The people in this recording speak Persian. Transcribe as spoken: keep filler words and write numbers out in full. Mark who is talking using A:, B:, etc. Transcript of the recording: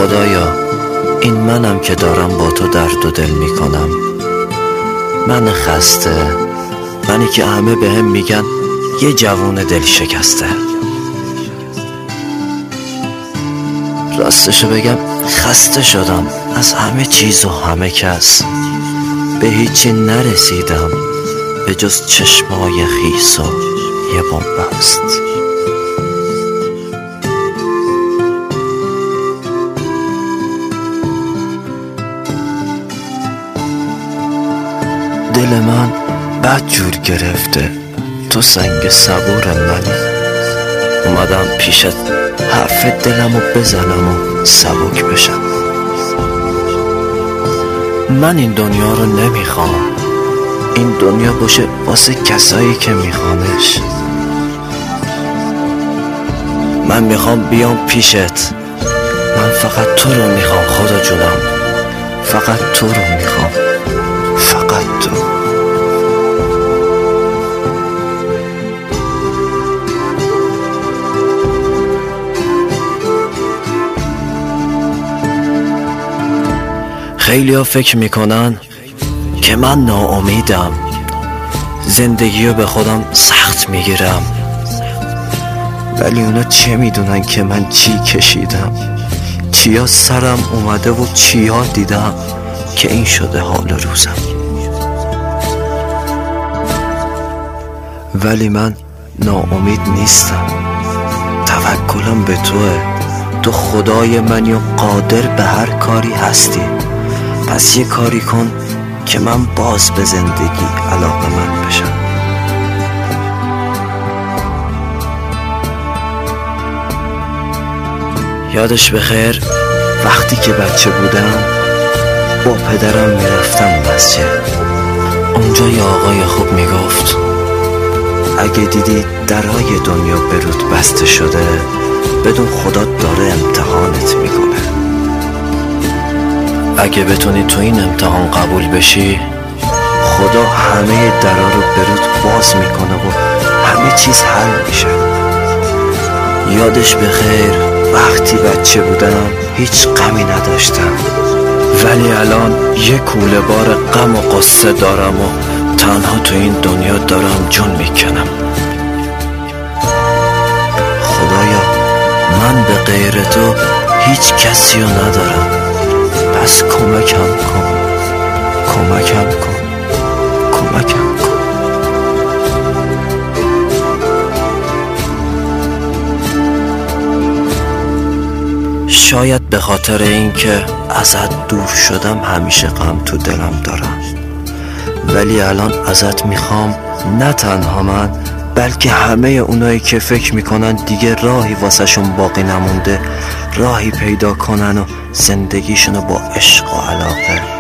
A: خدایا این منم که دارم با تو درد و دل میکنم، من خسته، منی که همه به هم میگن یه جوون دل شکسته. راستشو بگم خسته شدم از همه چیز و همه کس، به هیچی نرسیدم به جز چشمای خیس و یه بن‌بست. دل من بد جور گرفته، تو سنگ صبور منی، اومدم پیشت حرف دلمو بزنم و سبک بشم. من این دنیا رو نمیخوام، این دنیا باشه واسه کسایی که میخوانش. من میخوام بیام پیشت، من فقط تو رو میخوام خدا جونم، فقط تو رو میخوام، فقط تو. خیلی ها فکر میکنن که من ناامیدم، زندگی رو به خودم سخت میگیرم، ولی اونا چه میدونن که من چی کشیدم، چیا سرم اومده و چیا دیدم که این شده حال روزم. ولی من ناامید نیستم، توکلم به توه، تو خدای منی و قادر به هر کاری هستی. پس یه کاری کن که من باز به زندگی علاقه‌مند بشم. یادش بخیر وقتی که بچه بودم با پدرم میرفتم مسجد، اونجا یه آقای خوب میگفت اگه دیدی درای دنیا به رود بسته شده، بدون خدا داره امتحانت میکنه. اگه بتونی تو این امتحان قبول بشی، خدا همه درا رو به رود باز میکنه و همه چیز حل میشه. یادش بخیر وقتی بچه بودم هیچ غمی نداشتم، ولی الان یه کوله بار غم و قصه دارم و تنها تو این دنیا دارم جون میکنم. خدایا من به غیر تو هیچ کسی رو ندارم، پس کمکم کن، کمکم کن، کمکم کن. شاید به خاطر این که ازت دور شدم همیشه غم تو دلم دارم، ولی الان ازت میخوام نه تنها من، بلکه همه اونایی که فکر میکنن دیگه راهی واسه شون باقی نمونده، راهی پیدا کنن و زندگیشونو با عشق و علاقه